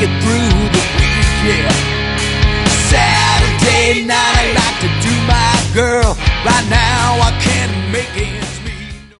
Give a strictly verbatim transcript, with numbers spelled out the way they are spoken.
get through the week, yeah. Saturday night, I like to do my girl. Right now I